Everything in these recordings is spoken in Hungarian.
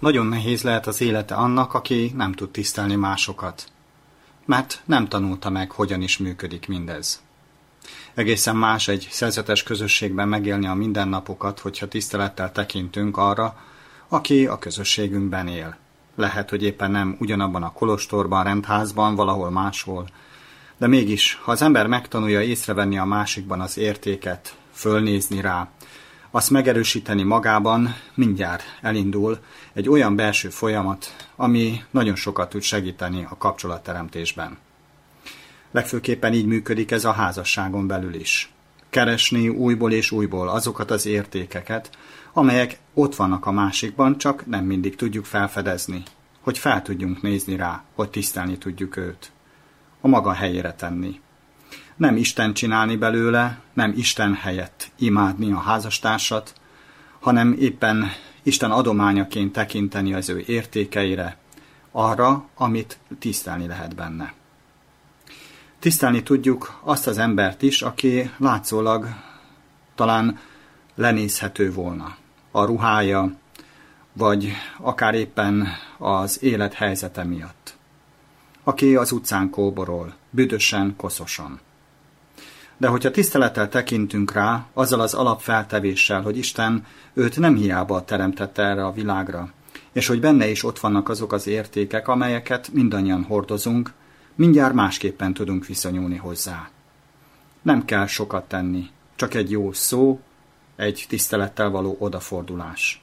nagyon nehéz lehet az élete annak, aki nem tud tisztelni másokat, mert nem tanulta meg, hogyan is működik mindez. Egészen más egy szerzetes közösségben megélni a mindennapokat, hogyha tisztelettel tekintünk arra, aki a közösségünkben él. Lehet, hogy éppen nem ugyanabban a kolostorban, rendházban, valahol máshol, de mégis, ha az ember megtanulja észrevenni a másikban az értéket, fölnézni rá, azt megerősíteni magában, mindjárt elindul egy olyan belső folyamat, ami nagyon sokat tud segíteni a kapcsolatteremtésben. Legfőképpen így működik ez a házasságon belül is. Keresni újból és újból azokat az értékeket, amelyek ott vannak a másikban, csak nem mindig tudjuk felfedezni, hogy fel tudjunk nézni rá, hogy tisztelni tudjuk őt, a maga helyére tenni. Nem Isten csinálni belőle, nem Isten helyett imádni a házastársat, hanem éppen Isten adományaként tekinteni az ő értékeire, arra, amit tisztelni lehet benne. Tisztelni tudjuk azt az embert is, aki látszólag talán lenézhető volna. A ruhája, vagy akár éppen az élethelyzete miatt. Aki az utcán kóborol, büdösen, koszosan. De hogyha tisztelettel tekintünk rá, azzal az alapfeltevéssel, hogy Isten őt nem hiába teremtette erre a világra, és hogy benne is ott vannak azok az értékek, amelyeket mindannyian hordozunk, mindjárt másképpen tudunk viszonyulni hozzá. Nem kell sokat tenni, csak egy jó szó, egy tisztelettel való odafordulás.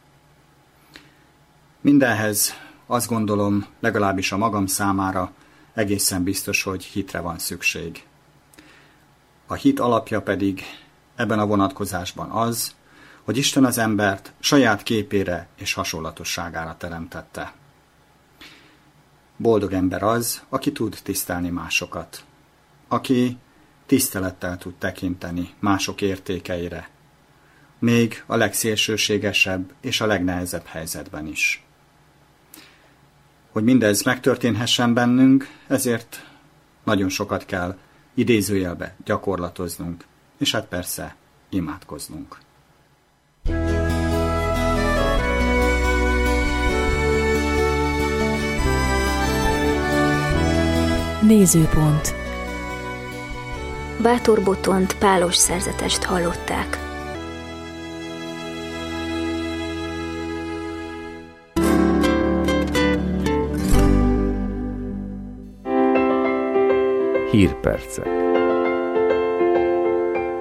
Mindenhez azt gondolom, legalábbis a magam számára egészen biztos, hogy hitre van szükség. A hit alapja pedig ebben a vonatkozásban az, hogy Isten az embert saját képére és hasonlatosságára teremtette. Boldog ember az, aki tud tisztelni másokat, aki tisztelettel tud tekinteni mások értékeire, még a legszélsőségesebb és a legnehezebb helyzetben is. Hogy mindez megtörténhessen bennünk, ezért nagyon sokat kell idézőjelbe gyakorlatoznunk, és hát persze imádkoznunk. Nézőpont. Bátor Botont pálos szerzetest hallották. Hírpercek.